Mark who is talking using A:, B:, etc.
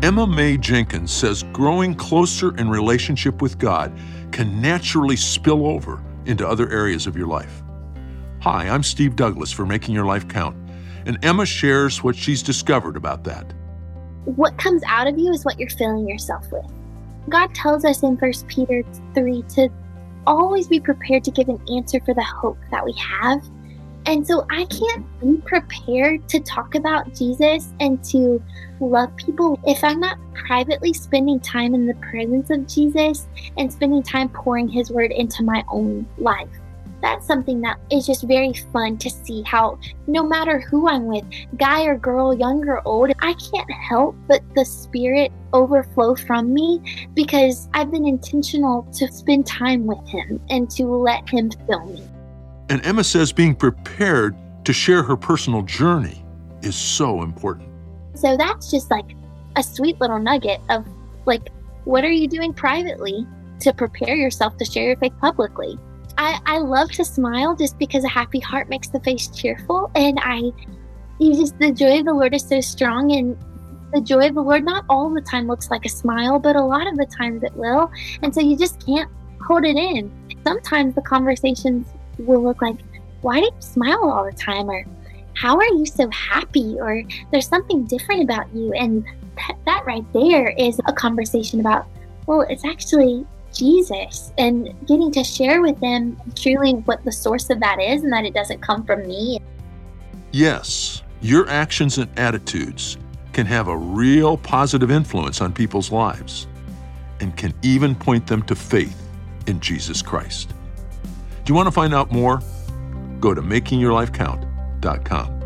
A: Emma Mae Jenkins says growing closer in relationship with God can naturally spill over into other areas of your life. Hi, I'm Steve Douglas for Making Your Life Count, and Emma shares what she's discovered about that.
B: What comes out of you is what you're filling yourself with. God tells us in 1 Peter 3 to always be prepared to give an answer for the hope that we have. And so I can't be prepared to talk about Jesus and to love people if I'm not privately spending time in the presence of Jesus and spending time pouring his word into my own life. That's something that is just very fun to see how no matter who I'm with, guy or girl, young or old, I can't help but the Spirit overflow from me because I've been intentional to spend time with him and to let him fill me.
A: And Emma says being prepared to share her personal journey is so important.
B: So that's just like a sweet little nugget of like, what are you doing privately to prepare yourself to share your faith publicly? I love to smile just because a happy heart makes the face cheerful. And the joy of the Lord is so strong, and the joy of the Lord not all the time looks like a smile, but a lot of the times it will. And so you just can't hold it in. Sometimes the conversations will look like, why do you smile all the time? Or how are you so happy? Or there's something different about you. And that right there is a conversation about, well, it's actually Jesus, and getting to share with them truly what the source of that is and that it doesn't come from me.
A: Yes, your actions and attitudes can have a real positive influence on people's lives and can even point them to faith in Jesus Christ. Do you want to find out more? Go to makingyourlifecount.com.